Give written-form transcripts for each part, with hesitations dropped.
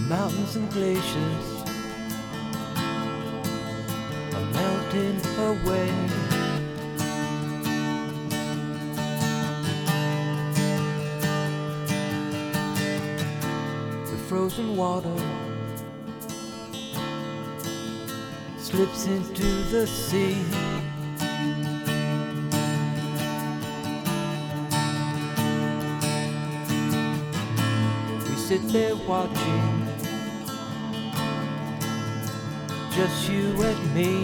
Mountains and glaciers are melting away. The frozen water slips into the sea. We sit there watching, just you and me.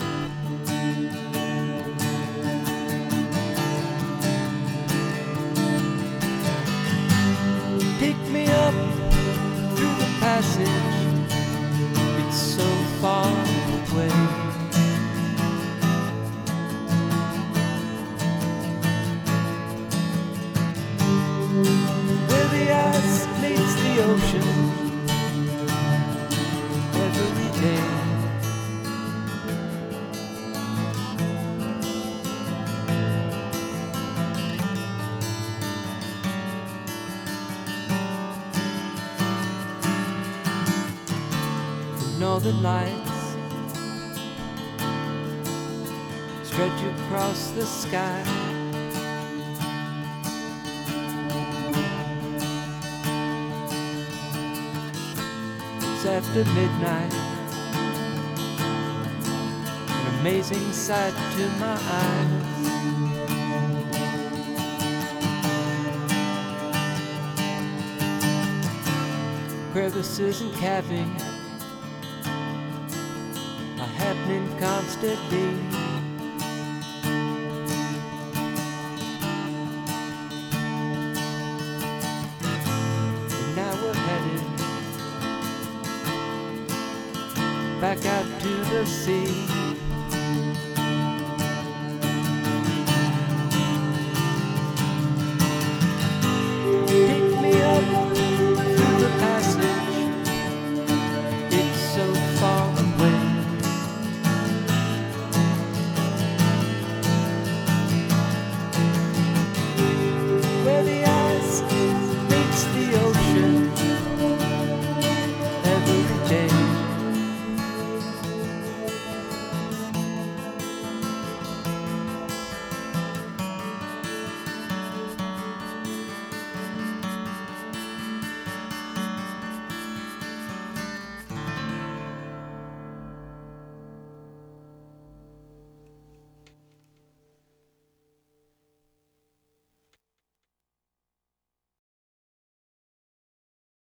Pick me up through the passage, it's so far away. Where the ice meets the ocean every day. Northern lights stretch across the sky. It's after midnight, an amazing sight to my eyes. Crevices and calving are happening constantly. And now we're headed back out to the sea.